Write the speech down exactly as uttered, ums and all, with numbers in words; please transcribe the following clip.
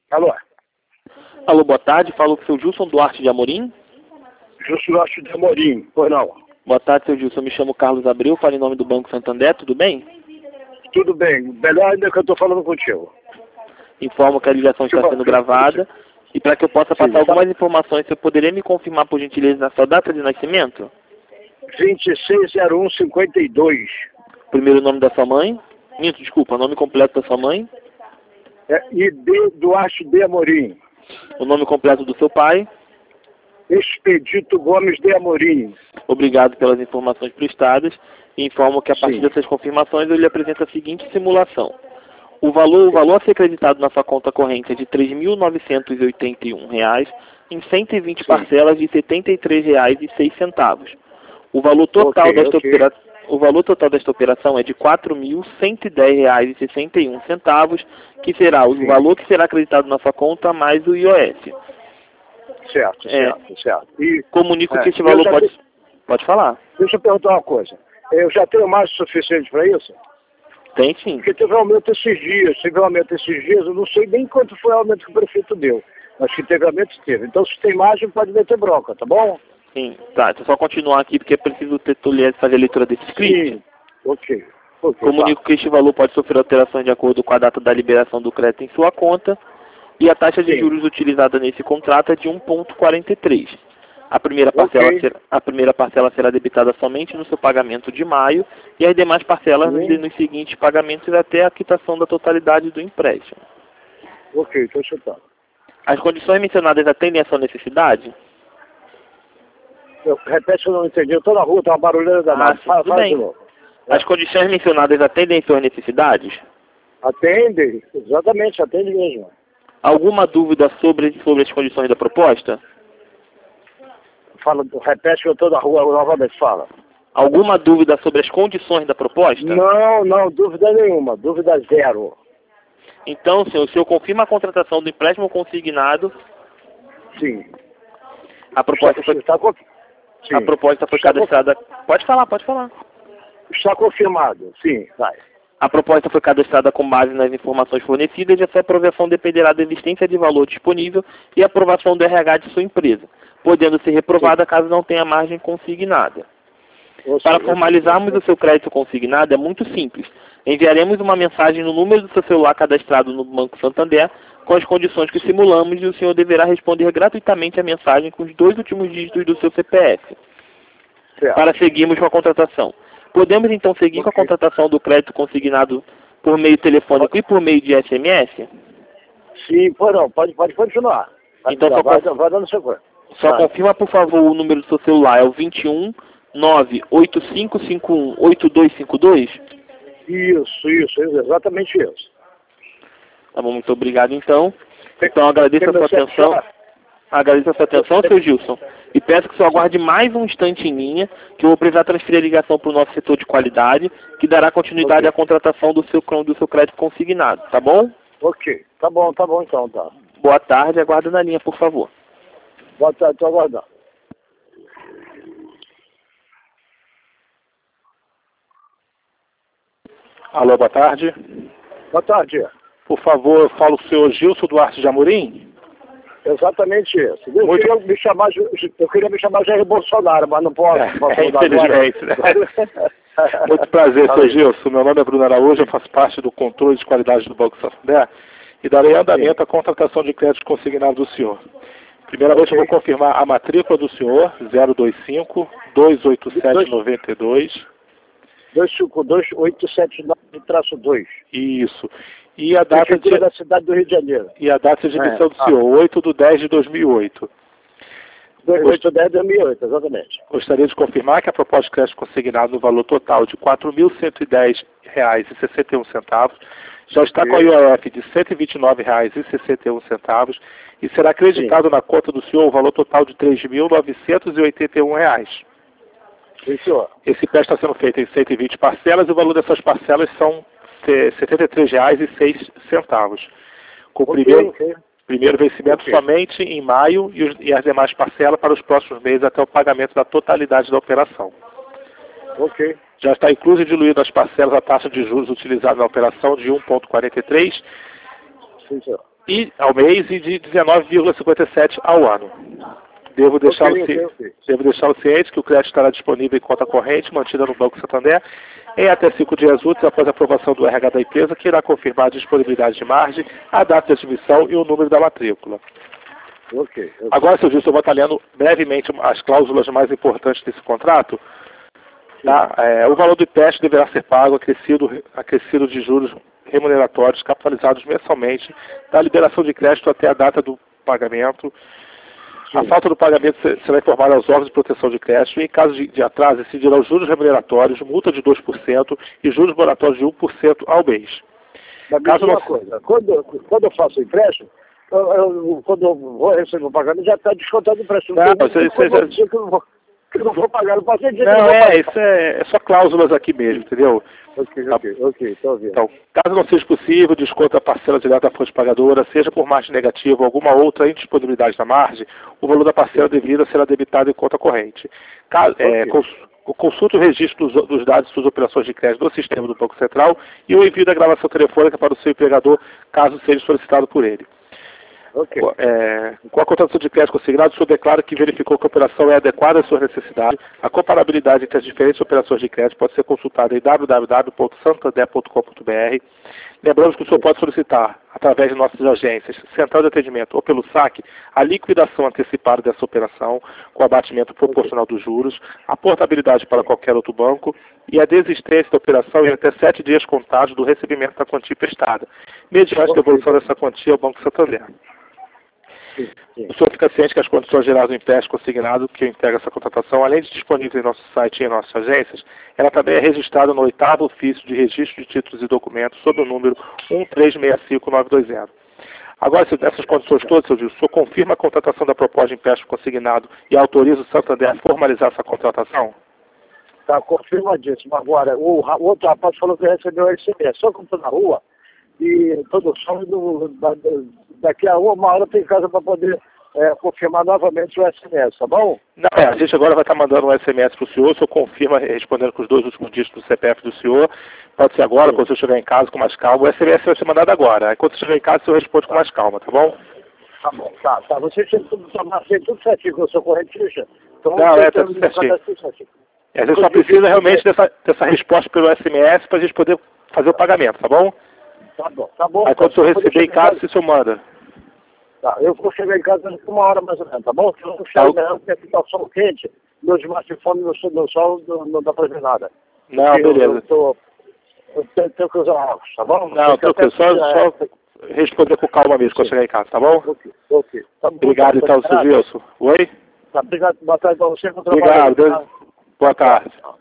Alô? Alô, boa tarde. Falo com o seu Gilson Duarte de Amorim. Gilson Duarte de Amorim, pois não? Boa tarde, seu Gilson. Eu me chamo Carlos Abreu, falo em nome do Banco Santander, tudo bem? Tudo bem. Melhor ainda que eu estou falando contigo. Informo que a ligação está sendo gravada. E para que eu possa passar algumas informações, você poderia me confirmar, por gentileza, a sua data de nascimento? vinte e seis zero um cinquenta e dois. Primeiro nome da sua mãe? Minto, desculpa, nome completo da sua mãe? É, I D Duarte de Amorim. O nome completo do seu pai? Expedito Gomes de Amorim. Obrigado pelas informações prestadas. E informo que a partir Sim. dessas confirmações eu lhe apresento a seguinte simulação. O valor, o valor a ser acreditado na sua conta corrente é de três mil novecentos e oitenta e um reais em cento e vinte Sim. parcelas de setenta e três reais e seis centavos. O valor total Ok, desta ok. opera... o valor total desta operação é de quatro mil cento e dez reais e sessenta e um centavos, que será o Sim. valor que será acreditado na sua conta mais o I O S. Certo, É. certo, certo. E, Comunico é, que este eu valor já pode... te- Pode falar. Deixa eu perguntar uma coisa. Eu já tenho mais suficiente para isso? Tem sim. Porque teve um aumento esses dias, teve um aumento esses dias, eu não sei nem quanto foi o aumento que o prefeito deu, mas que teve aumento, teve. Então, se tem margem, pode meter bronca, tá bom? Sim. Tá, então só continuar aqui porque é preciso ter, fazer a leitura desse script. Sim. Ok. Ok, Comunico tá. que este valor pode sofrer alterações de acordo com a data da liberação do crédito em sua conta e a taxa de Sim. juros utilizada nesse contrato é de um vírgula quarenta e três. A primeira, parcela Ok. será, a primeira parcela será debitada somente no seu pagamento de maio e as demais parcelas Sim. nos seguintes pagamentos até a quitação da totalidade do empréstimo. Ok, estou chutando. As condições mencionadas atendem à sua necessidade? Eu, repete que eu não entendi. Eu estou na rua, tá uma barulheira danada. Ah, sim, Fala, tudo fala de bem. novo. As condições mencionadas atendem às suas necessidades? Atende, exatamente, atende mesmo. Alguma dúvida sobre, sobre as condições da proposta? Fala, repete que eu estou na rua novamente, fala. Alguma dúvida sobre as condições da proposta? Não, não, dúvida nenhuma, dúvida zero. Então, senhor, o senhor confirma a contratação do empréstimo consignado. Sim. A proposta Está, foi, está, con- sim. a proposta foi Está, cadastrada... Pode falar, pode falar. está confirmado, sim, vai. A proposta foi cadastrada com base nas informações fornecidas e a sua aprovação dependerá da existência de valor disponível e aprovação do R H de sua empresa, podendo ser reprovada caso não tenha margem consignada. Ou Para seja, formalizarmos o seu crédito consignado é muito simples. Enviaremos uma mensagem no número do seu celular cadastrado no Banco Santander com as condições que simulamos e o senhor deverá responder gratuitamente a mensagem com os dois últimos dígitos do seu C P F certo. para seguirmos com a contratação. Podemos então seguir com a Ok. contratação do crédito consignado por meio telefônico e por meio de S M S? Sim, pô, não, pode, pode continuar. Vai, Então só, vai, conf... vai dando sequência. só Vai. confirma por favor o número do seu celular, é o vinte e um, nove oito cinco cinco um, oito dois cinco dois? Isso, isso, exatamente isso. Tá bom, muito obrigado então. Tem- Então agradeço tem a sua meu atenção. celular? Agradeço a sua atenção, seu Gilson. E peço que o senhor aguarde mais um instante em linha, que eu vou precisar transferir a ligação para o nosso setor de qualidade, que dará continuidade Ok. à contratação do seu, do seu crédito consignado, tá bom? Ok, tá bom, tá bom então, tá. Boa tarde, aguarde na linha, por favor. Boa tarde, estou aguardando. Alô, boa tarde. Boa tarde. Por favor, eu falo com o senhor Gilson Duarte de Amorim. Exatamente isso. Eu, Muito- queria me chamar, Ju- eu queria me chamar Jair Bolsonaro, mas não posso. É, posso mudar infelizmente, né? agora. Muito prazer, Fala seu aí. Gilson. Meu nome é Bruno Araújo, eu faço parte do controle de qualidade do Banco Santander e darei andamento à contratação de crédito consignado do senhor. Primeiramente, Ok. eu vou confirmar a matrícula do senhor, zero dois cinco, dois oito sete, nove dois. dois cinco dois, oito sete nove, traço dois. Isso. E a data de, Prefeitura da cidade do Rio de Janeiro. e a data de emissão É, do ah. senhor, oito de dez de dois mil e oito. oito dez de dois mil e oito, exatamente. Gostaria de confirmar que a proposta de crédito consignado no valor total de quatro mil cento e dez reais e sessenta e um centavos já está com a I O F de cento e vinte e nove reais e sessenta e um centavos e será acreditado na conta do senhor o valor total de três mil novecentos e oitenta e um reais. Sim, senhor. Esse empréstimo está sendo feito em cento e vinte parcelas e o valor dessas parcelas são setenta e três reais e seis centavos. Com o Ok, primeiro, ok. primeiro vencimento Ok. somente em maio e, os- e as demais parcelas para os próximos meses até o pagamento da totalidade da operação. Ok. Já está incluso e diluído as parcelas a taxa de juros utilizada na operação de um vírgula quarenta e três. Sim, senhor. e, ao mês e de dezenove vírgula cinquenta e sete ao ano. Devo deixá-lo okay, okay, okay. Devo deixá-lo ciente que o crédito estará disponível em conta corrente, mantida no Banco Santander, em até cinco dias úteis após a aprovação do R H da empresa, que irá confirmar a disponibilidade de margem, a data de admissão e o número da matrícula. Okay, okay. Agora, seu Gilson, eu vou estar lendo brevemente as cláusulas mais importantes desse contrato. Tá? É, o valor do empréstimo deverá ser pago acrescido, acrescido de juros remuneratórios capitalizados mensalmente da liberação de crédito até a data do pagamento. Sim. A falta do pagamento será informada aos órgãos de proteção de crédito e, em caso de, de atraso, incidirão juros remuneratórios, multa de dois por cento e juros moratórios de um por cento ao mês. Mas caso uma não... coisa, quando, quando eu faço o empréstimo, eu, eu, quando eu vou receber o pagamento, já está descontado o empréstimo. Não, você, você já... que eu não vou, que eu não vou pagar, não posso dizer não, que eu não é, vou isso é, é só cláusulas aqui mesmo, entendeu? Ok, ok, ok, estou ouvindo. Então, caso não seja possível, desconto a parcela direta da fonte pagadora, seja por margem negativa ou alguma outra indisponibilidade da margem, o valor da parcela devida será debitado em conta corrente. Caso, okay. é, cons, consulte o registro dos, dos dados de suas operações de crédito no sistema do Banco Central e o envio da gravação telefônica para o seu empregador, caso seja solicitado por ele. Okay. É, com a contratação de crédito consignado, o senhor declara que verificou que a operação é adequada às suas necessidades. A comparabilidade entre as diferentes operações de crédito pode ser consultada em w w w ponto santander ponto com ponto b r. Lembramos que o senhor pode solicitar, através de nossas agências, central de atendimento ou pelo saque, a liquidação antecipada dessa operação, com abatimento proporcional dos juros, a portabilidade para qualquer outro banco e a desistência da operação em até sete dias contados do recebimento da quantia prestada, mediante a devolução dessa quantia ao Banco Santander. Sim, sim. O senhor fica ciente que as condições gerais do empréstimo consignado que integra essa contratação, além de disponível em nosso site e em nossas agências, ela também é registrada no oitavo ofício de registro de títulos e documentos sob o número um três seis cinco nove dois zero. Agora, se dessas condições todas, seu Gil, o senhor confirma a contratação da proposta de empréstimo consignado e autoriza o Santander a formalizar essa contratação? Está confirmadíssimo. Agora, o, o outro rapaz falou que recebeu o S M S. Só que eu estou na rua e todo som do, da, daqui a uma hora tem casa para poder é, confirmar novamente o S M S, tá bom? Não, é, a gente agora vai estar mandando um S M S para o senhor, o senhor confirma respondendo com os dois últimos dígitos do C P F do senhor. Pode ser agora, Sim. quando você chegar em casa com mais calma. O S M S vai ser mandado agora. Aí quando você chegar em casa, o senhor responde com mais calma, tá bom? Tá bom, tá, tá. Você tem tudo, tem tudo certinho com o seu correntista? Então, não, é, tá tudo certinho. certinho. É, a gente só precisa realmente dessa, dessa resposta pelo S M S para a gente poder fazer o pagamento, tá bom? Tá bom, tá bom. Aí quando o senhor receber em casa, o senhor manda. Tá, eu vou chegar em casa em uma hora mais ou menos, tá bom? Se eu não chegar tá. mesmo, porque aqui tá o sol quente, meu smartphone no sol, no sol não, não dá pra ver nada. Não, porque beleza. Eu, eu, tô, eu tenho, tenho que usar óculos, tá bom? Não, tranquilo, só, só responder com calma mesmo quando chegar em casa, tá bom? Ok, ok. Tá bom, obrigado tá, então, seu Gilson. Oi? Tá, obrigado, boa tarde pra você. Obrigado, Deus. Boa tarde.